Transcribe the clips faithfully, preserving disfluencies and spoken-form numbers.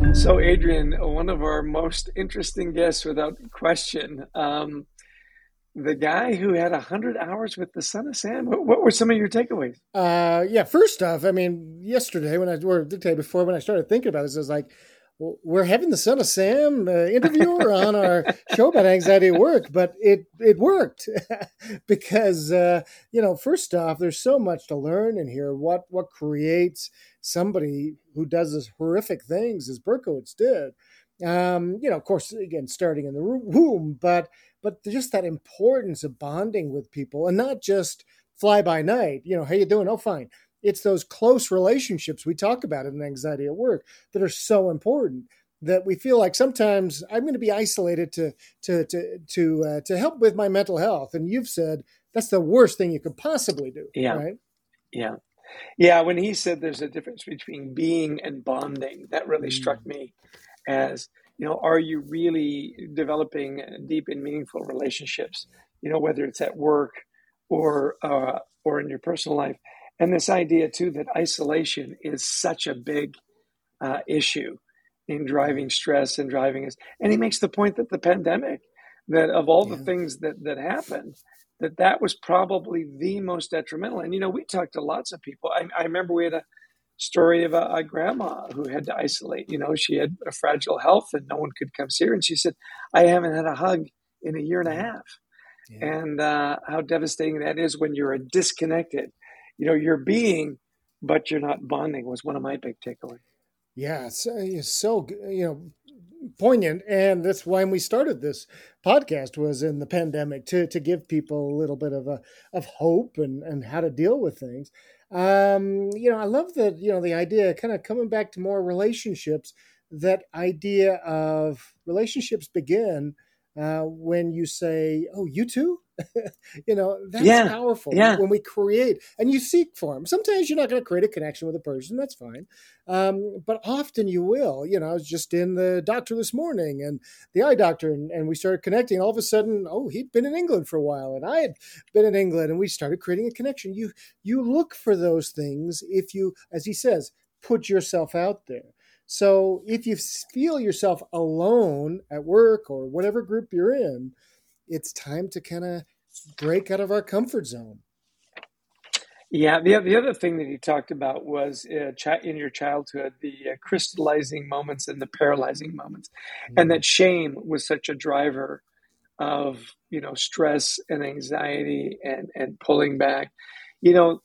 So, Adrian, one of our most interesting guests, without question, um, the guy who had one hundred hours with the Son of Sam. What, what were some of your takeaways? Uh, yeah, first off, I mean, yesterday when I, or the day before when I started thinking about this, I was like, well, we're having the Son of Sam uh, interviewer on our show about anxiety at work, but it, it worked because, uh, you know, first off, there's so much to learn in here. What, what creates somebody who does this horrific things as Berkowitz did. Um, you know, of course, again, starting in the womb, but, but just that importance of bonding with people and not just fly by night, you know, how you doing? Oh, fine. It's those close relationships we talk about in anxiety at work that are so important that we feel like sometimes I'm going to be isolated to to to to uh, to help with my mental health. And you've said that's the worst thing you could possibly do, Yeah, right? yeah, yeah. When he said there's a difference between being and bonding, that really struck Mm, me as, you know, are you really developing deep and meaningful relationships? You know, whether it's at work or uh, or in your personal life. And this idea too that isolation is such a big uh, issue in yeah, driving stress and driving us. And he makes the point that the pandemic, that of all the yeah, things that that happened, that that was probably the most detrimental. And you know, we talked to lots of people. I, I remember we had a story of a, a grandma who had to isolate. You know, she had a fragile health and no one could come see her. And she said, "I haven't had a hug in a year and a yeah, half." yeah. And uh, how devastating that is when you're disconnected. You know, you're being, but you're not bonding was one of my big takeaways. Yeah, it's, uh, it's so you know poignant, and that's why we started this podcast was in the pandemic to to give people a little bit of a of hope and and how to deal with things. Um, you know, I love that you know the idea kind of coming back to more relationships. That idea of relationships begin uh, when you say, "Oh, you too." You know, that's Yeah, powerful yeah, when we create and you seek for them. Sometimes you're not going to create a connection with a person. That's fine. Um, but often you will. You know, I was just in the doctor this morning and the eye doctor, and, and we started connecting. All of a sudden, oh, he'd been in England for a while and I had been in England, and we started creating a connection. You, you look for those things if you, as he says, put yourself out there. So if you feel yourself alone at work or whatever group you're in, it's time to kind of break out of our comfort zone. yeah. The, the other thing that he talked about was uh, chi- in your childhood, the uh, crystallizing moments and the paralyzing moments, and Mm, that shame was such a driver of, you know, stress and anxiety and and pulling back. You know,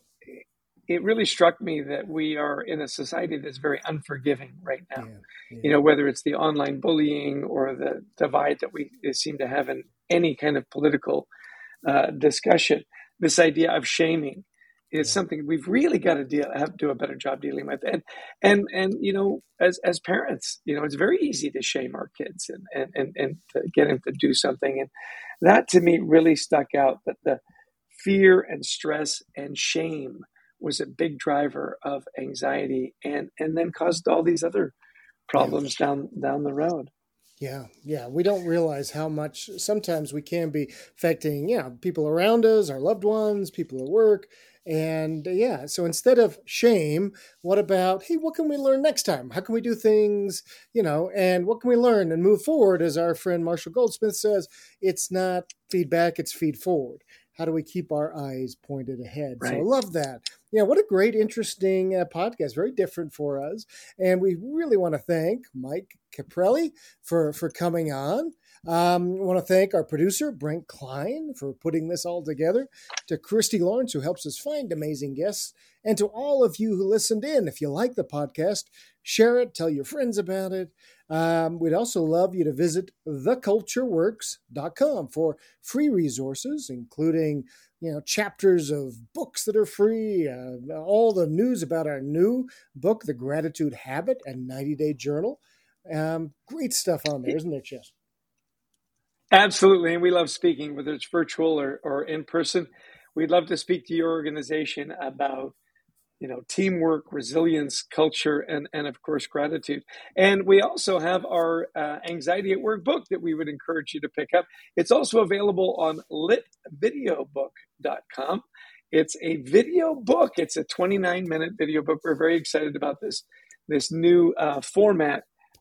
it really struck me that we are in a society that's very unforgiving right now. yeah, You yeah, know, whether it's the online bullying or the divide that we seem to have in any kind of political uh, discussion, this idea of shaming is yeah, something we've really got to deal have to do a better job dealing with. And and and you know, as as parents, you know, it's very easy to shame our kids and and and, and to get them to do something. And that to me really stuck out, that the fear and stress and shame was a big driver of anxiety and and then caused all these other yeah. problems down down the road. Yeah, yeah. We don't realize how much sometimes we can be affecting, yeah, people around us, our loved ones, people at work. And uh, yeah, so instead of shame, what about, hey, what can we learn next time? How can we do things, you know, and what can we learn and move forward? As our friend Marshall Goldsmith says, it's not feedback, it's feed forward. How do we keep our eyes pointed ahead? So I Right. love that. Yeah, what a great, interesting uh, podcast. Very different for us. And we really want to thank Mike Caprelli for for coming on. Um, I want to thank our producer, Brent Klein, for putting this all together, to Christy Lawrence, who helps us find amazing guests, and to all of you who listened in. If you like the podcast, share it, tell your friends about it. Um, we'd also love you to visit the culture works dot com for free resources, including you know chapters of books that are free, uh, all the news about our new book, The Gratitude Habit and ninety Day Journal. Um, great stuff on there, isn't there, Chess? Absolutely. And we love speaking, whether it's virtual or, or in person. We'd love to speak to your organization about, you know, teamwork, resilience, culture, and, and of course, gratitude. And we also have our uh, Anxiety at Work book that we would encourage you to pick up. It's also available on lit video book dot com. It's a video book. It's a twenty-nine minute video book. We're very excited about this, this new uh, format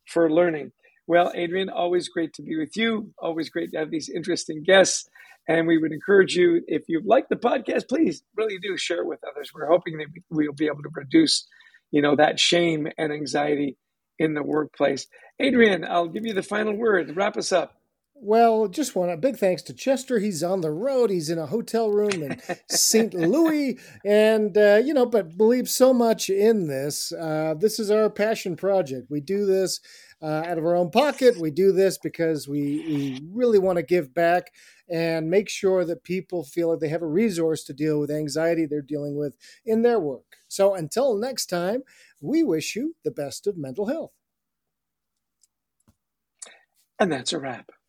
for learning. Well, Adrian, always great to be with you. Always great to have these interesting guests. And we would encourage you, if you like the podcast, please really do share it with others. We're hoping that we'll be able to reduce, you know, that shame and anxiety in the workplace. Adrian, I'll give you the final word. Wrap us up. Well, just want a big thanks to Chester. He's on the road. He's in a hotel room in Saint Louis, and uh, you know, but believes so much in this. Uh, this is our passion project. We do this uh, out of our own pocket. We do this because we we really want to give back and make sure that people feel like they have a resource to deal with anxiety they're dealing with in their work. So until next time, we wish you the best of mental health. And that's a wrap.